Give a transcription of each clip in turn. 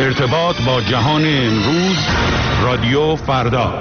ارتباط با جهان امروز، رادیو فردا.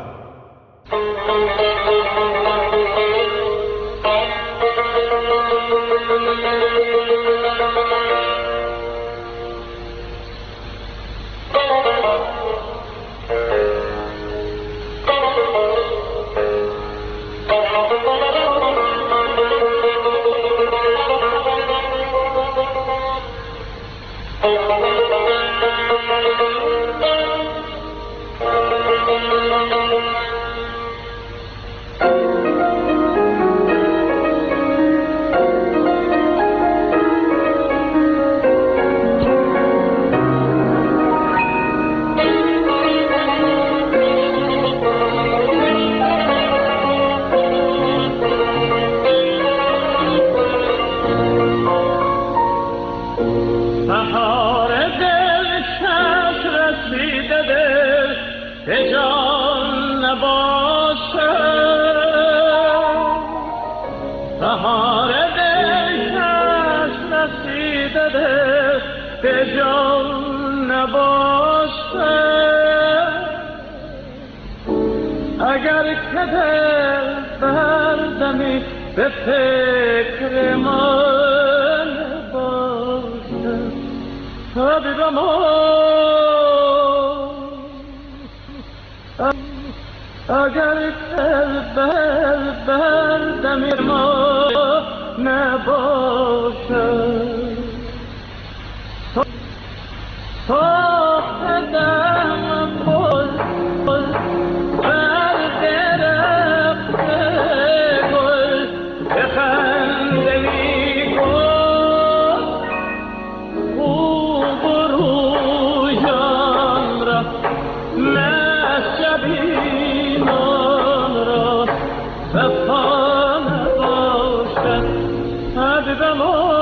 اگر که دل بردمی به فکر من باشه حبیبم، اگر دل بردمی ما نباشه صاحبم پل بر درخت گل بخنده می گل خوب رویان را نه شبینان را وفا نباشد حبیبم،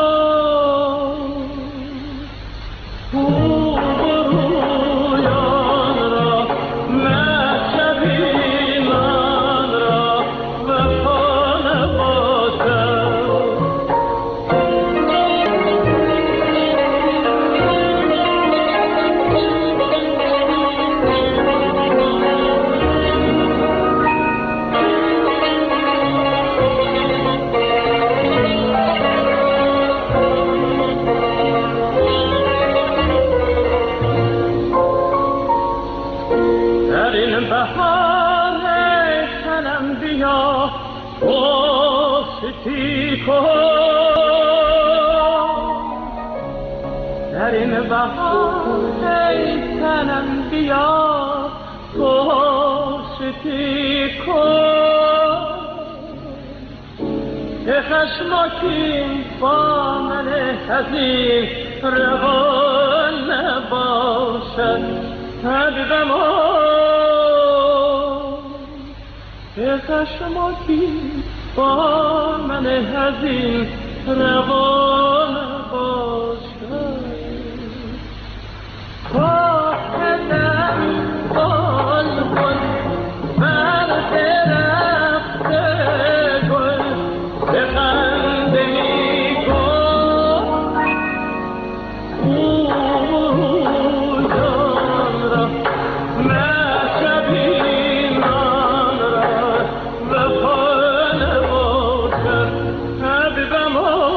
در این بهار ای تنم بیا پشتی کن که خشمکی با من حزین روان نباشد حبیبم، که خشمکی با من حزین روان باشد خواهدم بلبل بر درخت گل بخنده می گل رویان را نه شبینان را وفا نباشد حبیبم،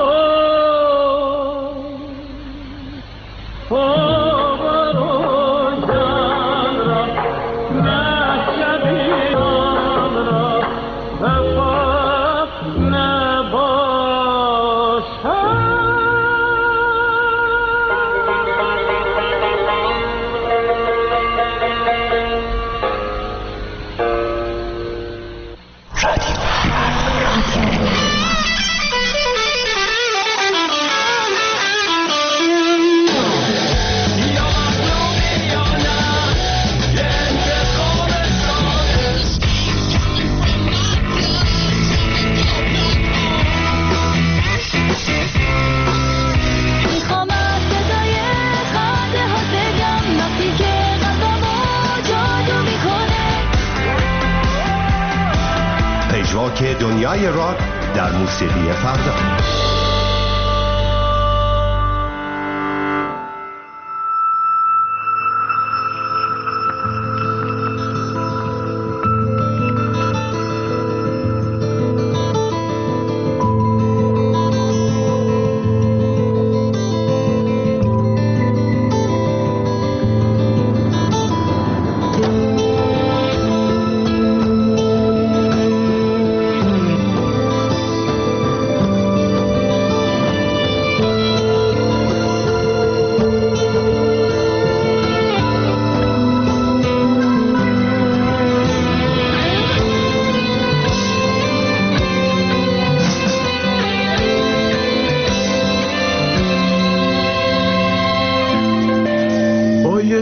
که دنیای راک در موسیقی فردا.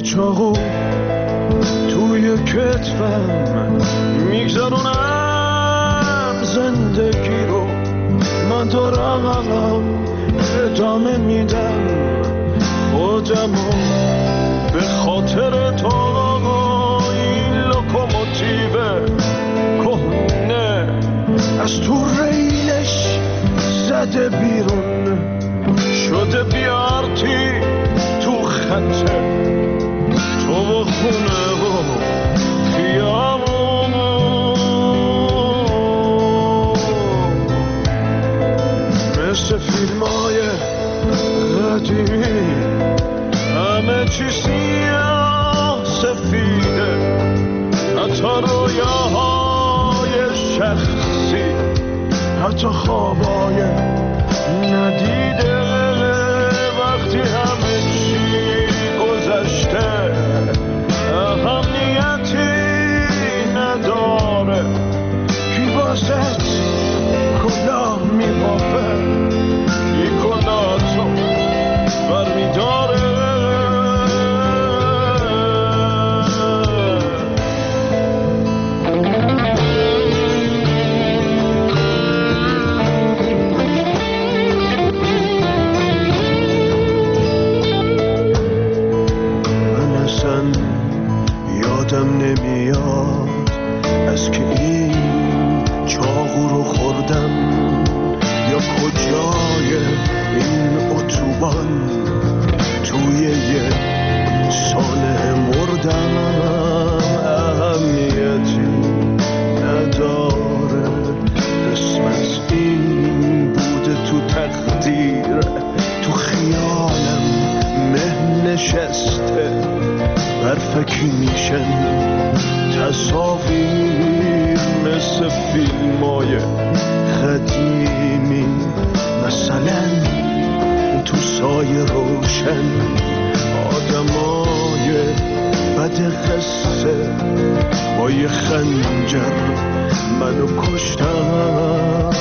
چاقو توی کتفم میگذرونم زندگی رو، من دارم ادامه میدم خودمو به خاطر تو. این لوکوموتیو کهنه از تو ریلش زده بیرون، شده بیارتی تو خطه تو و خونه و خیابون. مثل فیلمای قدیمی همه چی سیاه سفیده، حتی رویاهای شخصی، حتی خوابای ندیده. وقتی همه چی گذشته اهمیتی نداره، کی واسط کلاه میبافه، کی کلاهتو برمیداره. یادم نمیاد از که این چاقو رو خوردم یا کجای این اتوبان توی یه سانه مردم. اهمیتی نداره، قسمت این بوده تو تقدیر، تو خیالم مه نشسته، برفکی میشن تصاویر مثل فیلمای قدیمی، مثلا تو سایه روشن آدمای بد قصه با یه خنجر منو کشتن.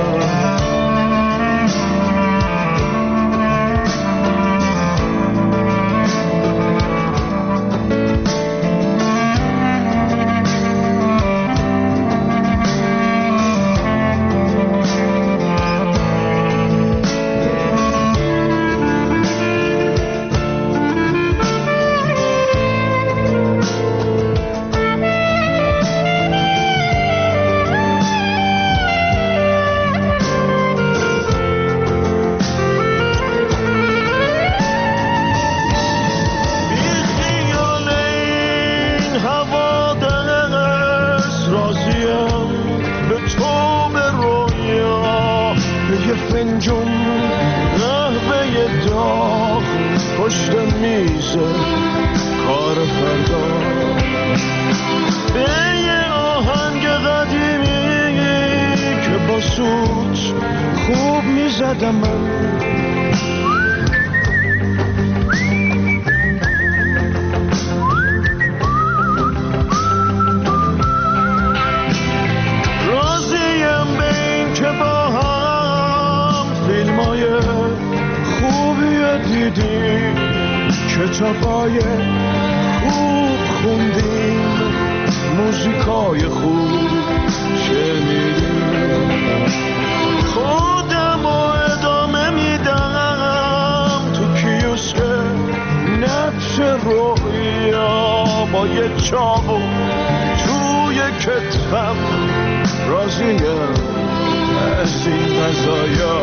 خوب میزدم من راضیم به این که با هم فیلمای خوبی دیدیم، کتابای خوب خوندیم، موزیکای خوب شنیدیم. خودم رو ادامه میدم تو کیوسک نقش رویا با یه چاقو توی کتفم. راضیم از این قضایا،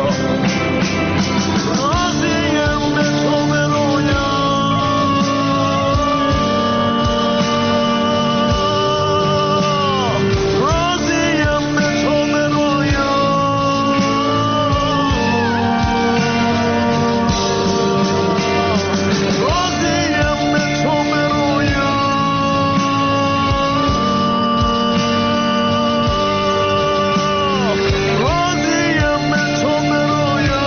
راضیم به تو به رویا. رویا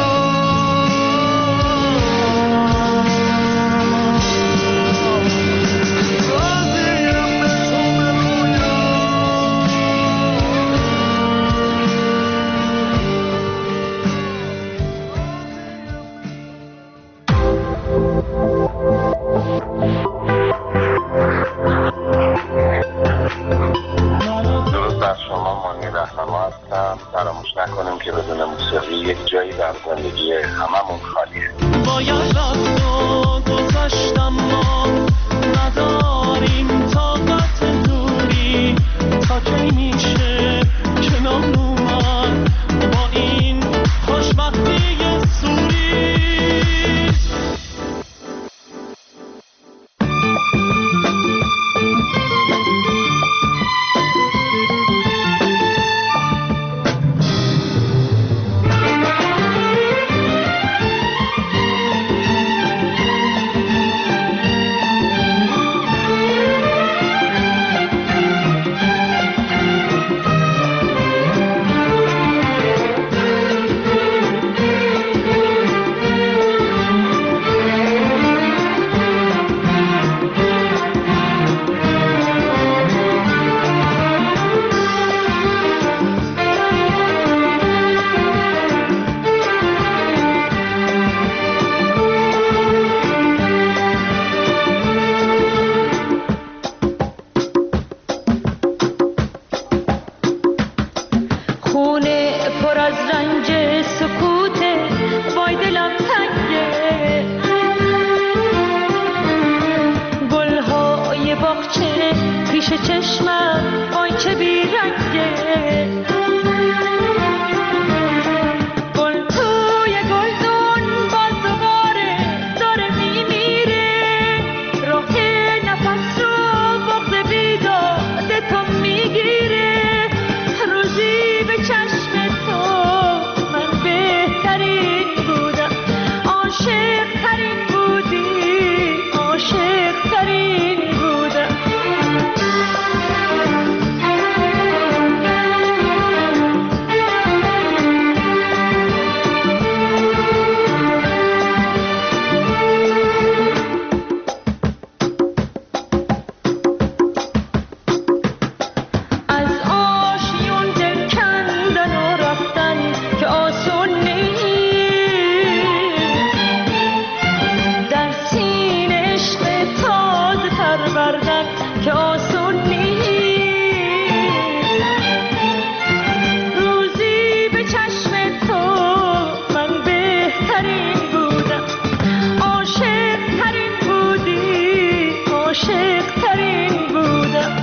پیش چشمم وای چه بیرنگه گل توی گلدون باز دوباره داره میمیره راه نفس رو بغض بیداد تو میگیره روزی به چشم تو من بهترین بودم عاشق ترین بودی عاشق ترین بودم از آشیون دل کندن و رفتن که آسون نیست در سینه عشق تازه پروردن که آسون نیست روزی به چشم تو من بهترین بودم عاشق ترین بودی عاشق ترین بودم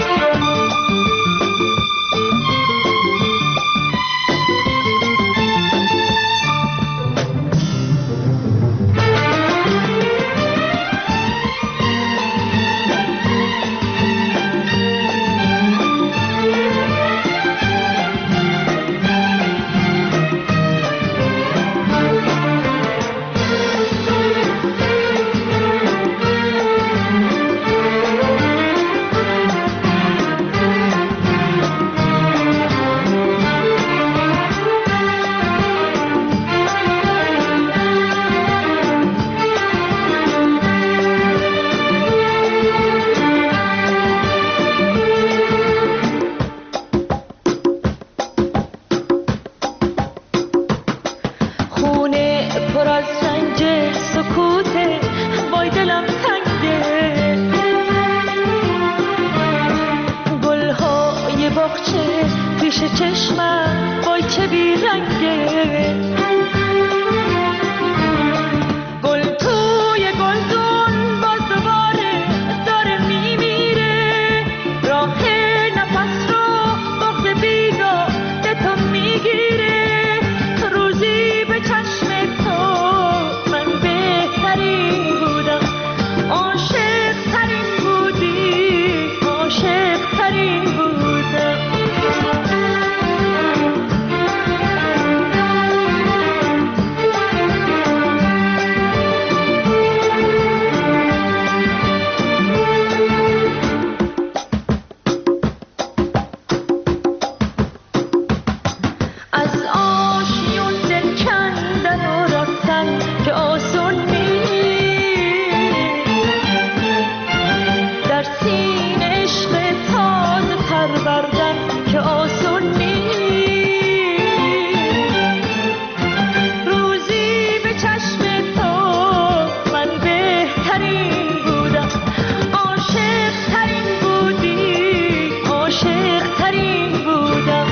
خونه پر از رنج سکوته وای دلم تنگه گلهای باغچه پیش چشمم وای چه بیرنگه گل توی گلدون باز دوباره داره میمیره راه نفس رو بغض بیداد تو میگیره روزی به چشم تو من بهترین بودم عاشق ترین بودی عاشق ترین بودم از آشیون دل کندن و رفتن که آسون نیست در سینه عشق تازه پروردن که آسون نیست روزی به چشم تو من بهترین بودم عاشق ترین بودی عاشق ترین بودم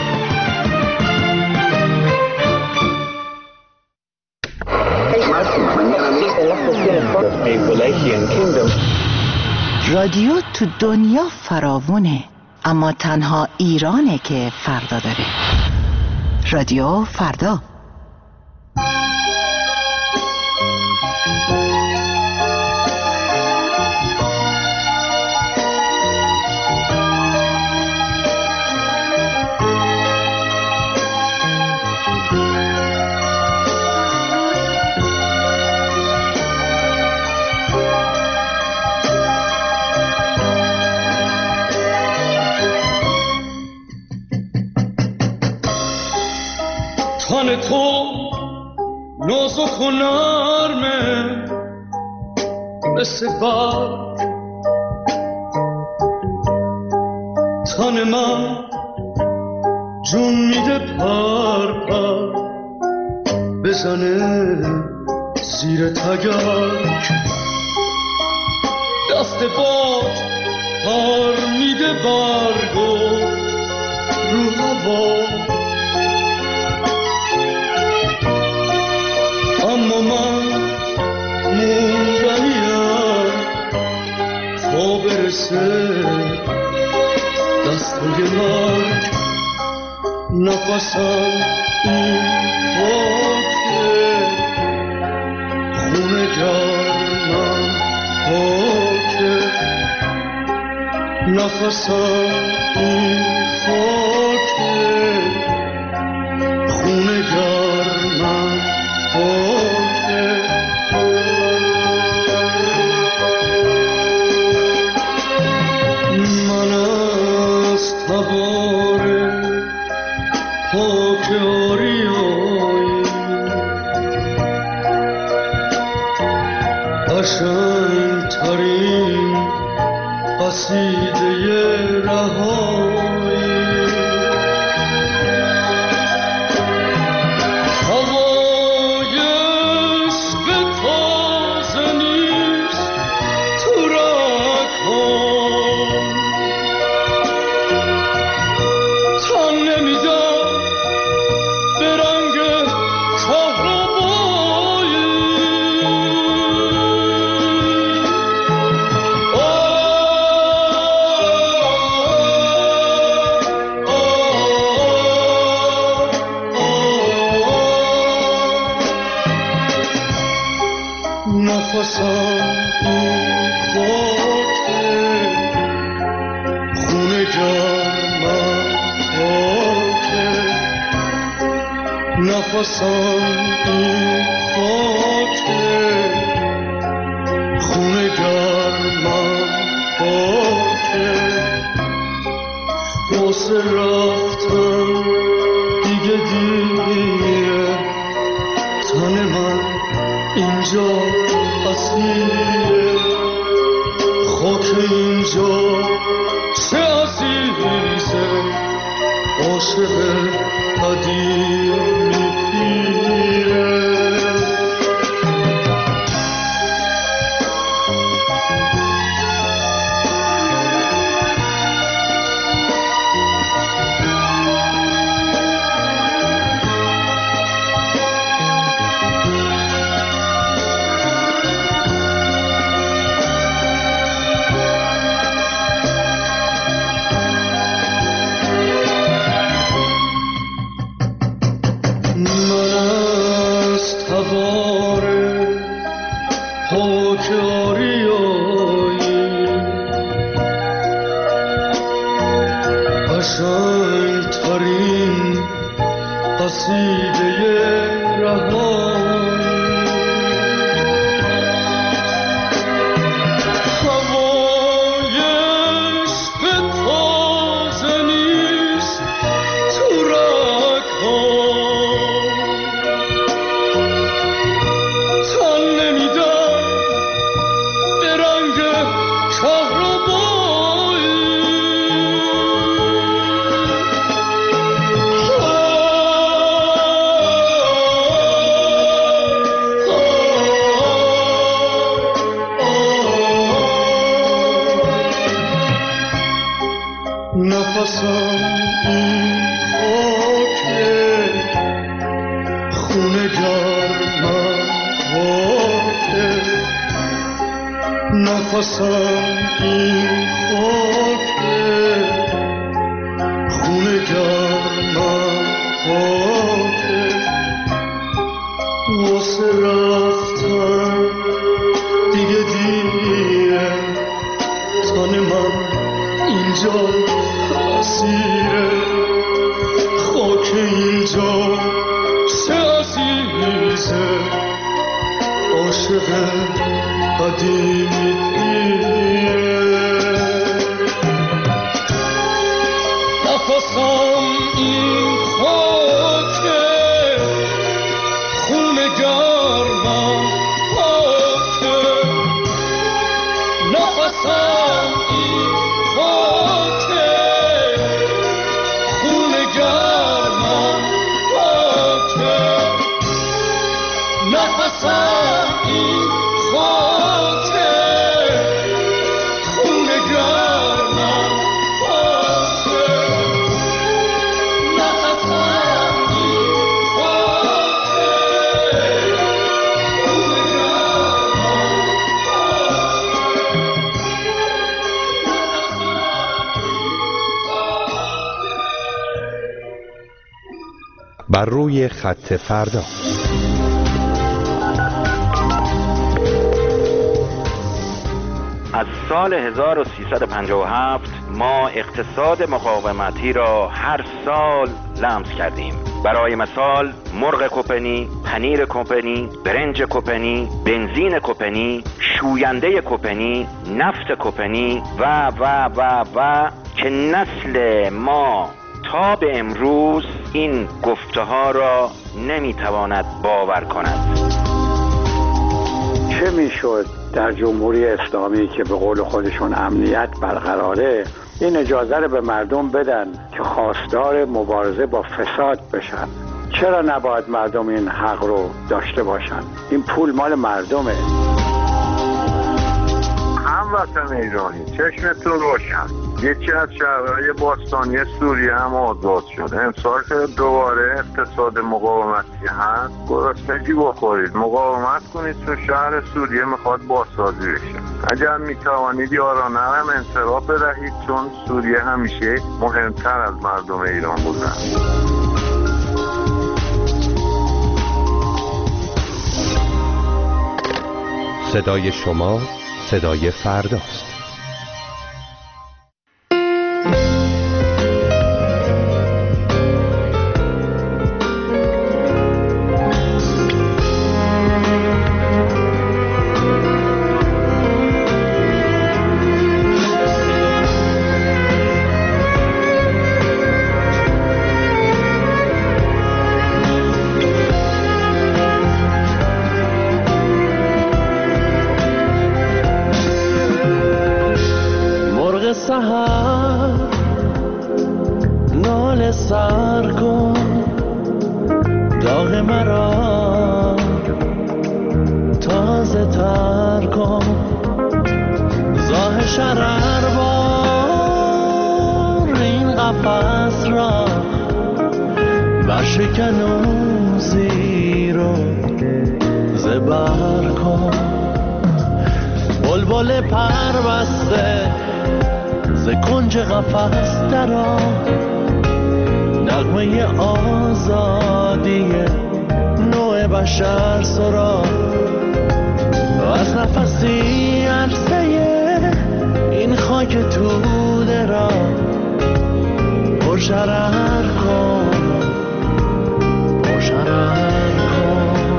رادیو تو دنیا فراوونه اما تنها ایرانه که فردا داره رادیو فردا تن تو نازک و نرمه مثل برگ تن من جون میده پر پر بزنه زیر تگرگ دست باد پر میده برگو رو هوا اما من موندنیم تا برسه دستای مرگ نفسم این خاکه خونه گرمم خاکه نفسم این خاکه خونه گرمم خاکه من از تبار خاک آریایی قشنگ‌ترین قصیده رهایی هوای عشق تازه نیست تو رگ‌هام تن نمیدم به رنگ کهربایی نفسم این خاکه خونه گرمم خاکه نفسم این خاکه خونه گرمم خاکه واسه رفتن دیگه دیره تن من اینجا اسیره خاک اینجا چه عزیزه عاشق قدیم میپیره قشنگ‌ترین قصیده رهایی هوای عشق تازه نیست تو رگ‌هام تن نمیدم به رنگ کهربایی نفسم این خاکه خونه گرمم خاکه نفسم این خاکه خونه گرمم خاکه واسه رفتن دیگه دیره تن من اینجا اسیره خاک اینجا چه عزیزه عاشق قدیمی پیره نفسم این خاکه خونه گرمم خاکه نفسم این خاکه خونه گرمم خاکه نفسم این خاکه خونه گرمم خاکه نفسم این خاکه خونه گرمم خاکه بر روی خط فردا. از سال 1357 ما اقتصاد مقاومتی را هر سال لمس کردیم. برای مثال مرغ کوپنی، پنیر کوپنی، برنج کوپنی، بنزین کوپنی، شوینده کوپنی، نفت کوپنی و که نسل ما تا به امروز این گفته ها را نمیتواند باور کند. چه میشد در جمهوری اسلامی که به قول خودشون امنیت برقراره این اجازه رو به مردم بدن که خواستار مبارزه با فساد بشن؟ چرا نباید مردم این حق رو داشته باشن؟ این پول مال مردمه. هموطن ایرانی چشمتون روشن، یکی از شهرهای باستانی سوریه هم آزاد شد. امسال که دوباره اقتصاد مقاومتی هست، گرسنگی بخورید، مقاومت کنید، چون شهر سوریه میخواد بازسازی بشه. اگر میتوانید یارانه هم انصراف بدهید، چون سوریه همیشه مهمتر از مردم ایران بوده. صدای شما صدای فرداست. سحر نال سر کن، داغ مرا تازه تر کن، زاه شرر بار این قفص را برشکن و زیر و زبر کن. بلبل پربسته ز کنج قفس درآ، نغمه آزادی نوع بشر سرا، و از نفسی عرصه این خاک توده را پرشرر کن، پرشرر کن.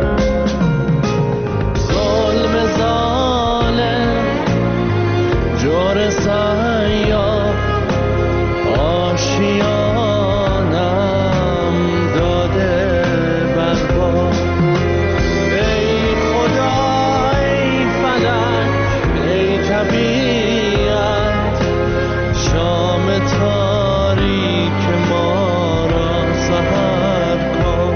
ظلم ظالم جور سیاه آشیانم داده بربا. ای خدا ای فلک ای طبیعت، شام تاریک ما را سحر کن.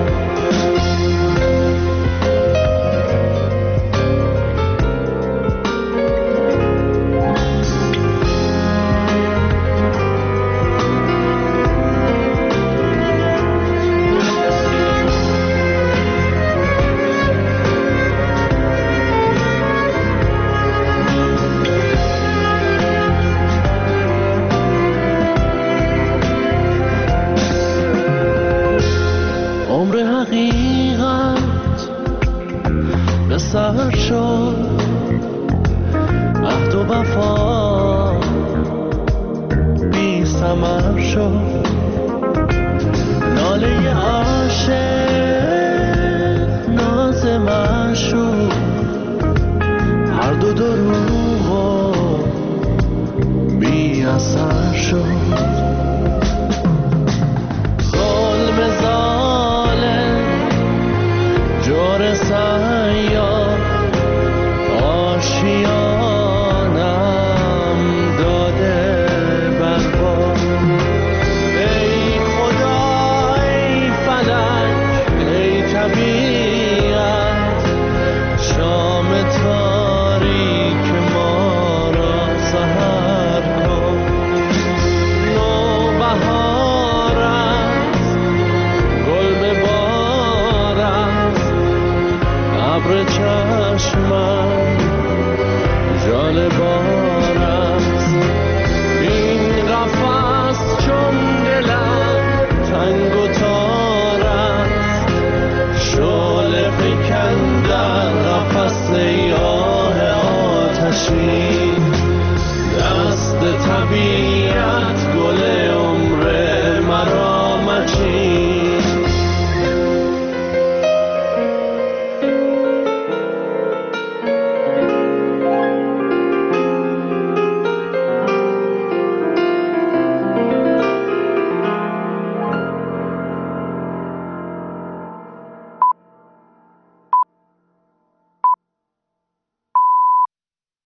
سر شد عهد و وفا بی ثمر شد، ناله عاشق ناز معشوق هر دو دروغ و بی اثر شد. ظلم ظالم جور سیاه آشیانم داده بربا. ای خدا ای فلک ای طبیعت، شام تاریک ما را سحر کن. نوبهار است گل به بار است، ابر چشمم جال بار است. این قفس چون دلم تنگ و تار باشی، دست طبیعت